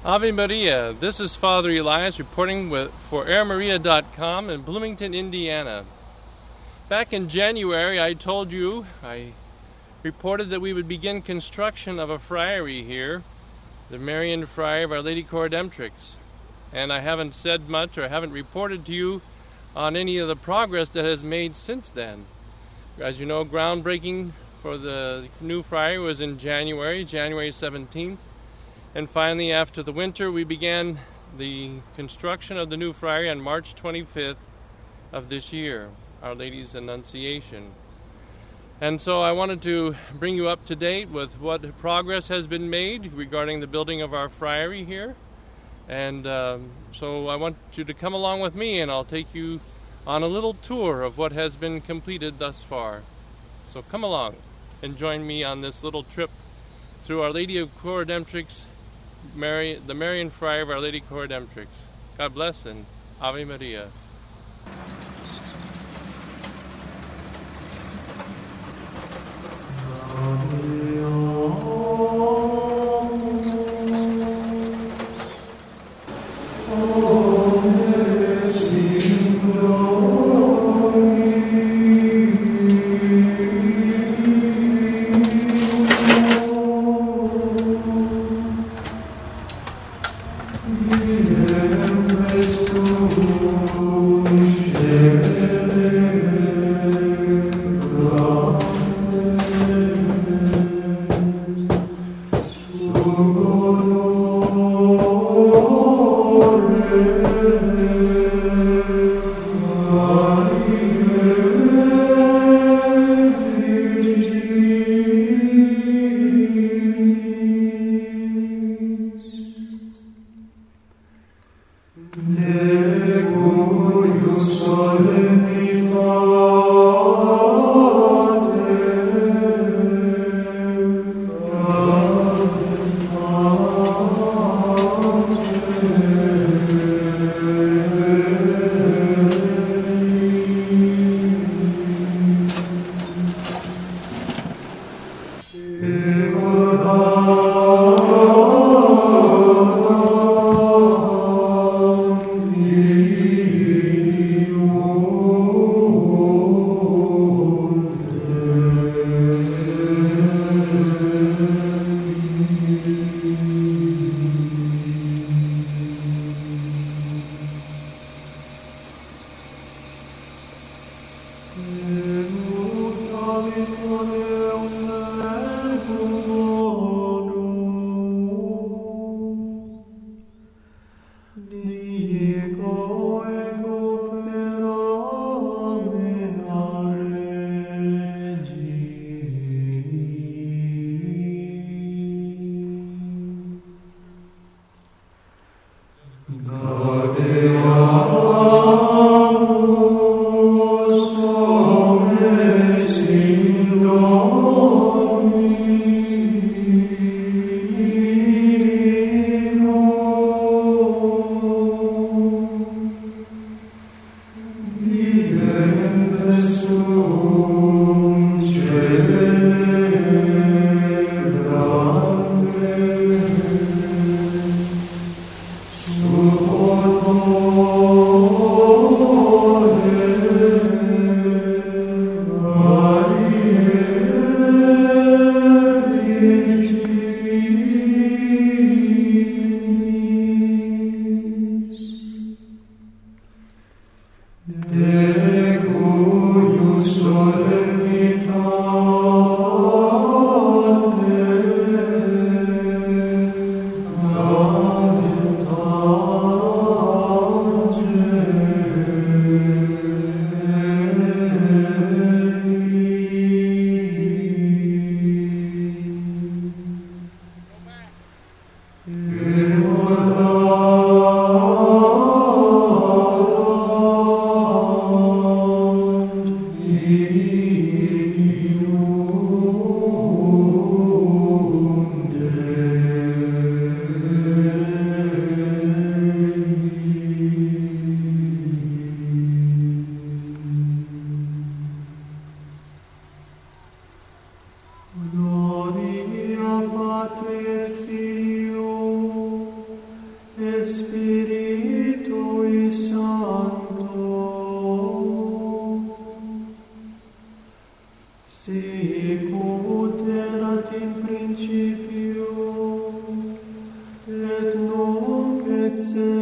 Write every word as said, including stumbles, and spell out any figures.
Ave Maria, this is Father Elias reporting with, for air maria dot com in Bloomington, Indiana. Back in January, I told you, I reported that we would begin construction of a friary here, the Marian Friary of Our Lady Coredemptrix. And I haven't said much or haven't reported to you on any of the progress that has made since then. As you know, groundbreaking for the new friary was in January, January seventeenth. And finally, after the winter, we began the construction of the new friary on March twenty-fifth of this year, Our Lady's Annunciation. And so I wanted to bring you up to date with what progress has been made regarding the building of our friary here. And um, so I want you to come along with me, and I'll take you on a little tour of what has been completed thus far. So come along and join me on this little trip through Our Lady of Coredemptrix, Mary, the Marian Friary of Our Lady Coredemptrix. God bless and Ave Maria. It's